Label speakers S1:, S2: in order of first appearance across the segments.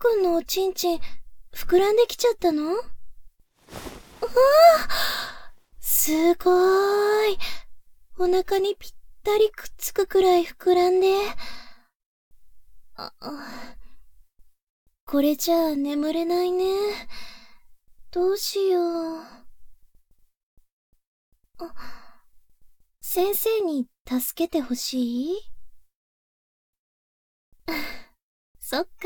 S1: くんのおちんちん、膨らんできちゃったの？すごーい。お腹にぴったりくっつくくらい膨らんで。これじゃあ眠れないね。どうしよう。先生に助けてほしい？そっか。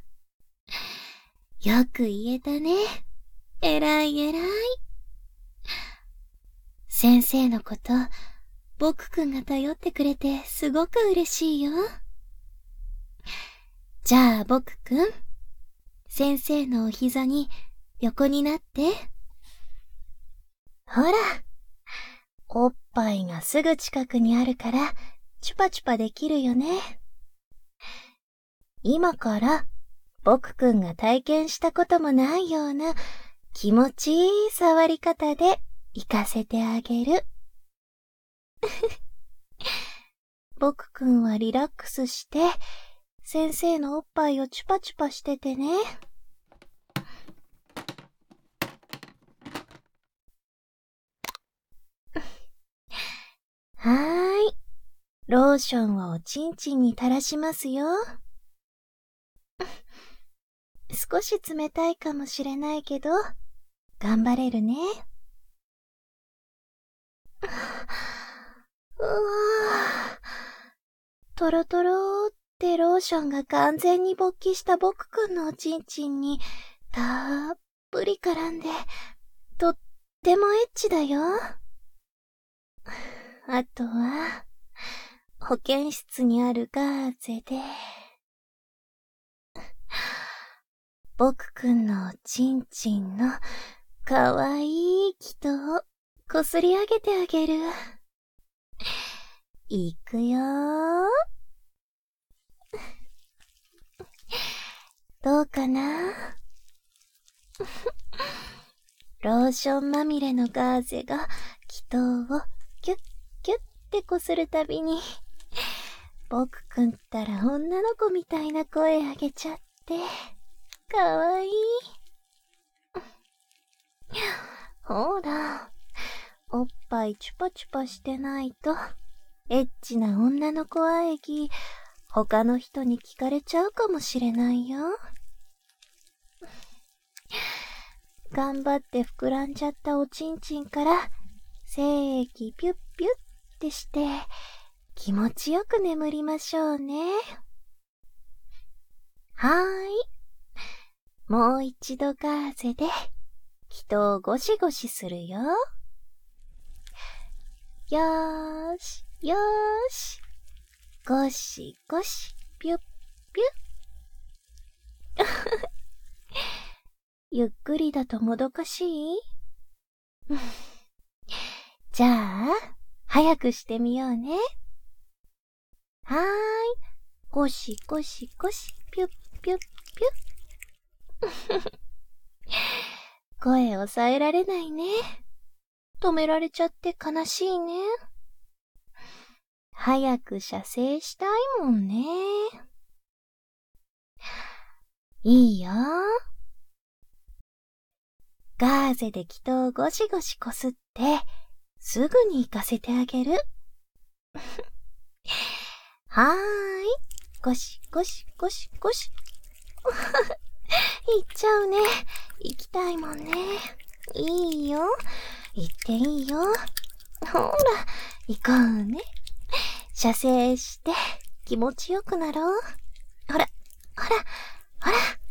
S1: よく言えたね。えらいえらい。先生のこと、僕くんが頼ってくれてすごく嬉しいよ。じゃあ僕くん、先生のお膝に横になって。ほら、おっぱいがすぐ近くにあるから、チュパチュパできるよね。今から、僕くんが体験したこともないような気持ちいい触り方で行かせてあげる。僕くんはリラックスして、先生のおっぱいをチュパチュパしててね。はーい。ローションをおちんちんに垂らしますよ。少し冷たいかもしれないけど、頑張れるね。うわぁ。トロトロってローションが完全に勃起した僕くんのおちんちんにたっぷり絡んで、とってもエッチだよ。あとは、保健室にあるガーゼで、僕くんのおちんちんのかわいい気とこすり上げてあげる。いくよー。どうかな？ローションまみれのガーゼが気筒をキュッキュッってこするたびに、僕くんったら女の子みたいな声あげちゃって、かわいい。ほら、おっぱいチュパチュパしてないと、エッチな女の子喘ぎ、他の人に聞かれちゃうかもしれないよ。頑張って膨らんじゃったおちんちんから、精液ピュッピュッってして、気持ちよく眠りましょうね。はーい。もう一度ガーゼで、気筒をゴシゴシするよ。よーし、よーし。ゴシゴシ、ピュッピュッ。ゆっくりだともどかしい？じゃあ、早くしてみようね。はーい。ゴシゴシゴシ、ピュッピュッピュッ。声抑えられないね。止められちゃって悲しいね。早く射精したいもんね。いいよ。ガーゼで気筒をゴシゴシこすって、すぐに行かせてあげる。はーい。ゴシゴシゴシゴシ。行っちゃうね。行きたいもんね。いいよ。行っていいよ。ほら、行こうね。射精して気持ちよくなろう。ほら、ほら、ほら。